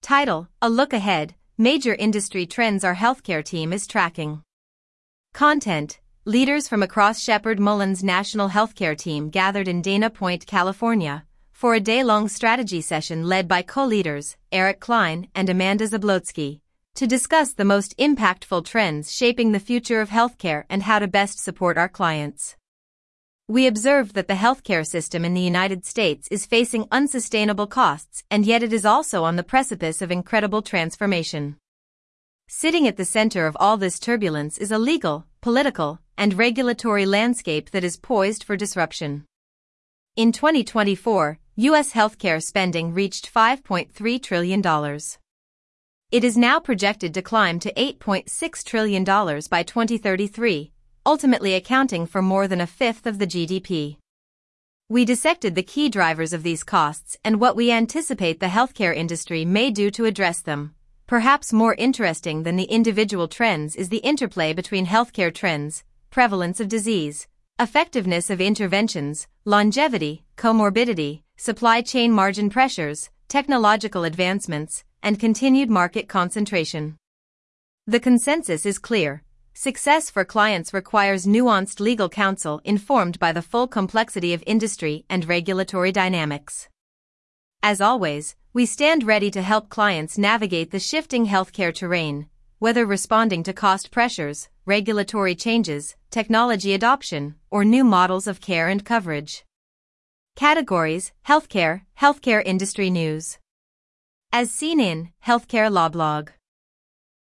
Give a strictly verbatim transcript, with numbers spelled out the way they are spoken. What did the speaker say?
Title: A Look Ahead, Major Industry Trends Our Healthcare Team is Tracking. Content: Leaders from across Shepherd Mullins National Healthcare Team gathered in Dana Point, California, for a day-long strategy session led by co-leaders, Eric Klein and Amanda Zablotsky, to discuss the most impactful trends shaping the future of healthcare and how to best support our clients. We observed that the healthcare system in the United States is facing unsustainable costs, and yet it is also on the precipice of incredible transformation. Sitting at the center of all this turbulence is a legal, political, and regulatory landscape that is poised for disruption. In twenty twenty-four, U S healthcare spending reached five point three trillion dollars. It is now projected to climb to eight point six trillion dollars by twenty thirty-three, ultimately accounting for more than a fifth of the G D P. We dissected the key drivers of these costs and what we anticipate the healthcare industry may do to address them. Perhaps more interesting than the individual trends is the interplay between healthcare trends, prevalence of disease, effectiveness of interventions, longevity, comorbidity, supply chain margin pressures, technological advancements, and continued market concentration. The consensus is clear. Success for clients requires nuanced legal counsel informed by the full complexity of industry and regulatory dynamics. As always, we stand ready to help clients navigate the shifting healthcare terrain, whether responding to cost pressures, regulatory changes, technology adoption, or new models of care and coverage. Categories: Healthcare, Healthcare Industry News. As seen in Healthcare Law Blog.